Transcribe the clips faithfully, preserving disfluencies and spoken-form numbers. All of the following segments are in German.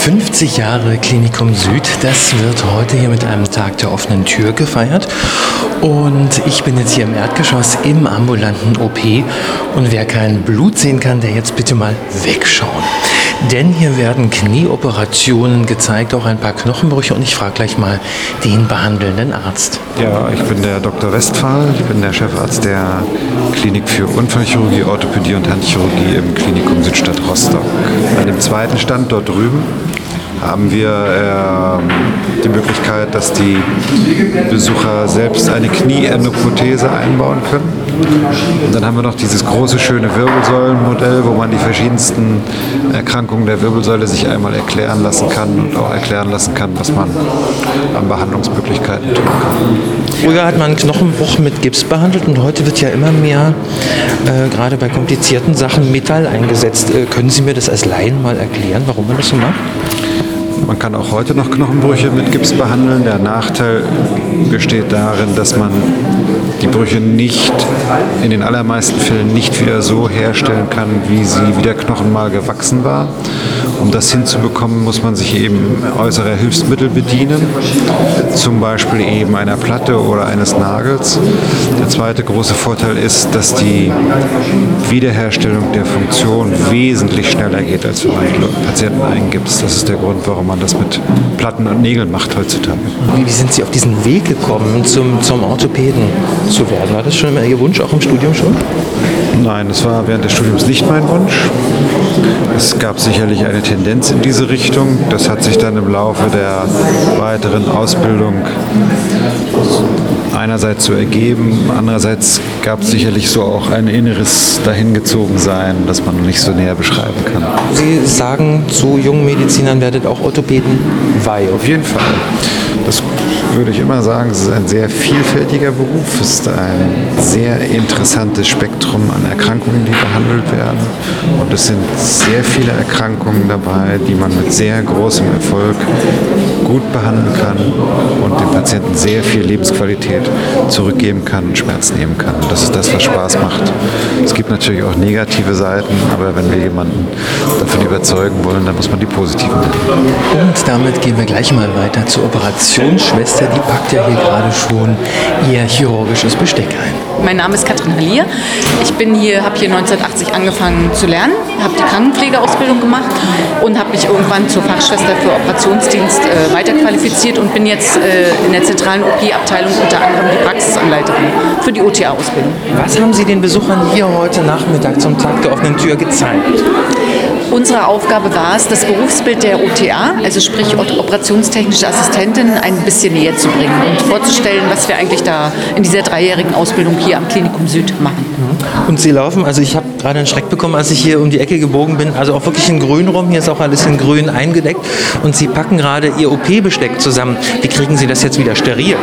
fünfzig Jahre Klinikum Süd, das wird heute hier mit einem Tag der offenen Tür gefeiert. Und ich bin jetzt hier im Erdgeschoss im ambulanten O P. Und wer kein Blut sehen kann, der jetzt bitte mal wegschauen. Denn hier werden Knieoperationen gezeigt, auch ein paar Knochenbrüche. Und ich frage gleich mal den behandelnden Arzt. Ja, ich bin der Doktor Westphal. Ich bin der Chefarzt der Klinik für Unfallchirurgie, Orthopädie und Handchirurgie im Klinikum Südstadt Rostock. An dem zweiten Stand dort drüben haben wir äh, die Möglichkeit, dass die Besucher selbst eine Knieendoprothese einbauen können. Und dann haben wir noch dieses große, schöne Wirbelsäulenmodell, wo man die verschiedensten Erkrankungen der Wirbelsäule sich einmal erklären lassen kann und auch erklären lassen kann, was man an Behandlungsmöglichkeiten tun kann. Früher hat man einen Knochenbruch mit Gips behandelt und heute wird ja immer mehr, äh, gerade bei komplizierten Sachen, Metall eingesetzt. Äh, können Sie mir das als Laien mal erklären, warum man das so macht? Man kann auch heute noch Knochenbrüche mit Gips behandeln. Der Nachteil besteht darin, dass man die Brüche nicht, in den allermeisten Fällen nicht wieder so herstellen kann, wie sie wie der Knochen mal gewachsen war. Um das hinzubekommen, muss man sich eben äußerer Hilfsmittel bedienen, zum Beispiel eben einer Platte oder eines Nagels. Der zweite große Vorteil ist, dass die Wiederherstellung der Funktion wesentlich schneller geht, als wenn man die Patienten eingibt. Das ist der Grund, warum man das mit Platten und Nägeln macht heutzutage. Wie sind Sie auf diesen Weg gekommen, zum, zum Orthopäden zu werden? War das schon immer Ihr Wunsch, auch im Studium schon? Nein, das war während des Studiums nicht mein Wunsch. Es gab sicherlich eine Tendenz in diese Richtung. Das hat sich dann im Laufe der weiteren Ausbildung einerseits so ergeben, andererseits gab es sicherlich so auch ein inneres Dahingezogensein, das man nicht so näher beschreiben kann. Sie sagen zu jungen Medizinern, werdet auch Orthopäden weihe. Auf jeden Fall. Das würde ich immer sagen, es ist ein sehr vielfältiger Beruf, es ist ein sehr interessantes Spektrum an Erkrankungen, die behandelt werden. Und es sind sehr viele Erkrankungen dabei, die man mit sehr großem Erfolg gut behandeln kann und dem Patienten sehr viel Lebensqualität zurückgeben kann und Schmerz nehmen kann. Und das ist das, was Spaß macht. Es gibt natürlich auch negative Seiten, aber wenn wir jemanden davon überzeugen wollen, dann muss man die positiven nennen. Und damit gehen wir gleich mal weiter zur Operationsschwester. Die packt ja hier gerade schon ihr chirurgisches Besteck ein. Mein Name ist Katrin Hallier. Ich bin hier, habe hier neunzehnhundertachtzig angefangen zu lernen, habe die Krankenpflegeausbildung gemacht und habe mich irgendwann zur Fachschwester für Operationsdienst äh, weiterqualifiziert und bin jetzt äh, in der zentralen O P-Abteilung unter anderem die Praxisanleiterin für die O T A-Ausbildung. Was haben Sie den Besuchern hier heute Nachmittag zum Tag der offenen Tür gezeigt? Unsere Aufgabe war es, das Berufsbild der O T A, also sprich operationstechnische Assistentin, ein bisschen näher zu bringen und vorzustellen, was wir eigentlich da in dieser dreijährigen Ausbildung hier am Klinikum Süd machen. Und Sie laufen, also ich habe gerade einen Schreck bekommen, als ich hier um die Ecke gebogen bin, also auch wirklich in grün rum, hier ist auch alles in grün eingedeckt und Sie packen gerade Ihr O P-Besteck zusammen. Wie kriegen Sie das jetzt wieder steril?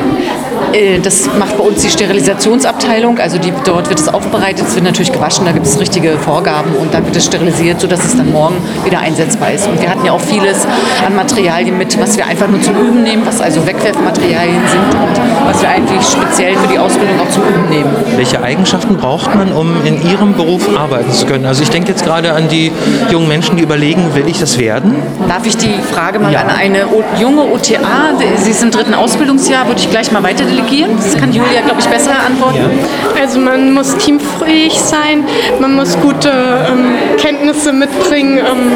Das macht bei uns die Sterilisationsabteilung, also die, dort wird es aufbereitet, es wird natürlich gewaschen, da gibt es richtige Vorgaben und dann wird es sterilisiert, sodass es dann morgen wieder einsetzbar ist. Und wir hatten ja auch vieles an Materialien mit, was wir einfach nur zum Üben nehmen, was also Wegwerfmaterialien sind und was wir eigentlich speziell für die Ausbildung auch zum Üben nehmen. Welche Eigenschaften braucht man, um in Ihrem Beruf arbeiten zu können? Also ich denke jetzt gerade an die jungen Menschen, die überlegen, will ich das werden? Darf ich die Frage mal Ja. an eine o- junge O T A, Sie sind im dritten Ausbildungsjahr, würde ich gleich mal weiter delegieren. Das kann Julia, glaube ich, besser antworten. Ja. Also man muss teamfähig sein, man muss gute ähm, Kenntnisse mitbringen, ähm,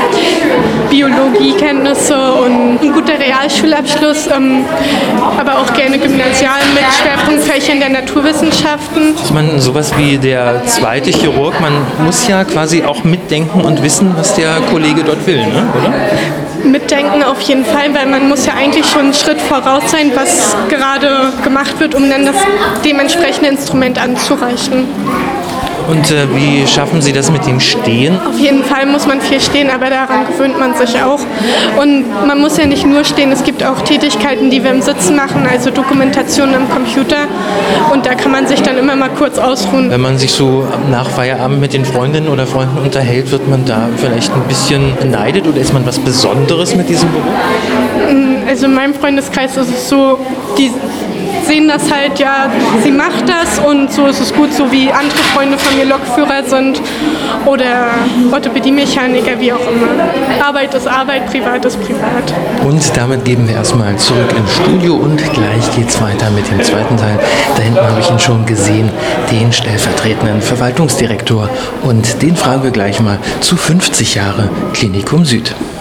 Biologiekenntnisse und ein guter Realschulabschluss, ähm, aber auch gerne Gymnasialen mit Schwerpunktfächern der Naturwissenschaften. Ist man sowas wie der zweite Chirurg? Man muss ja quasi auch mitdenken und wissen, was der Kollege dort will, ne? Oder? Mitdenken auf jeden Fall, weil man muss ja eigentlich schon einen Schritt voraus sein, was gerade gemacht wird, um dann das dementsprechende Instrument anzureichen. Und äh, wie schaffen Sie das mit dem Stehen? Auf jeden Fall muss man viel stehen, aber daran gewöhnt man sich auch. Und man muss ja nicht nur stehen, es gibt auch Tätigkeiten, die wir im Sitzen machen, also Dokumentation am Computer. Und da kann man sich dann immer mal kurz ausruhen. Wenn man sich so nach Feierabend mit den Freundinnen oder Freunden unterhält, wird man da vielleicht ein bisschen beneidet oder ist man was Besonderes mit diesem Beruf? Also in meinem Freundeskreis ist es so, die sehen das halt, ja, sie macht das und so ist es gut, so wie andere Freunde von mir Lokführer sind oder Orthopädie-Mechaniker, wie auch immer. Arbeit ist Arbeit, Privat ist Privat. Und damit geben wir erstmal zurück ins Studio und gleich geht's weiter mit dem zweiten Teil. Da hinten habe ich ihn schon gesehen, den stellvertretenden Verwaltungsdirektor. Und den fragen wir gleich mal zu fünfzig Jahre Klinikum Süd.